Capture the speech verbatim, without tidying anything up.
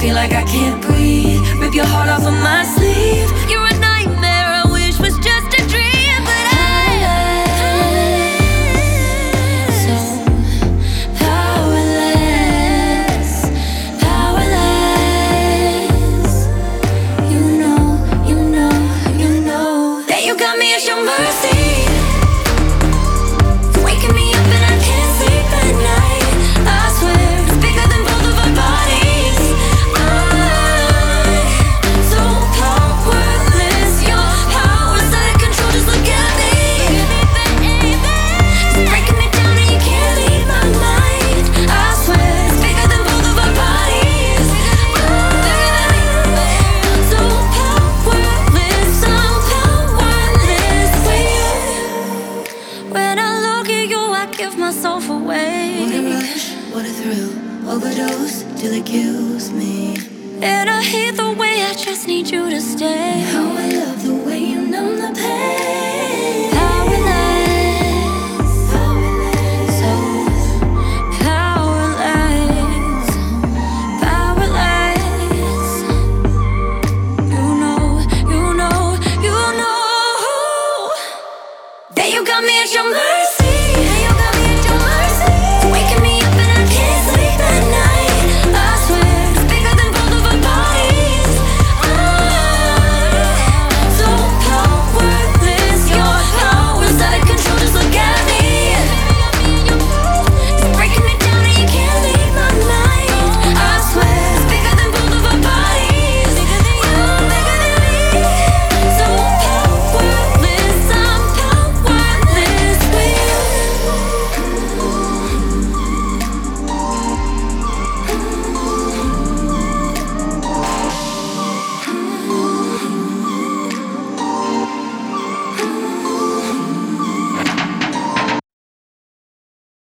feel like I can't breathe. Rip your heart off of my sleeve. You're a nightmare I wish was just a dream. But powerless, so powerless, powerless. You know, you know, you know that you got me at your mercy. Waking me up and I can't sleep at night. I swear it's bigger than both of our bodies. I'm so powerless. Your power's out of control, just look at me. It's breaking me down and you can't leave my mind. I swear it's bigger than both of our bodies. I'm so powerless, I'm powerless with you. When I look at you, I give myself away. What a rush, what a thrill, overdose till it kills me. And I hate the way I just need you to stay. How I love the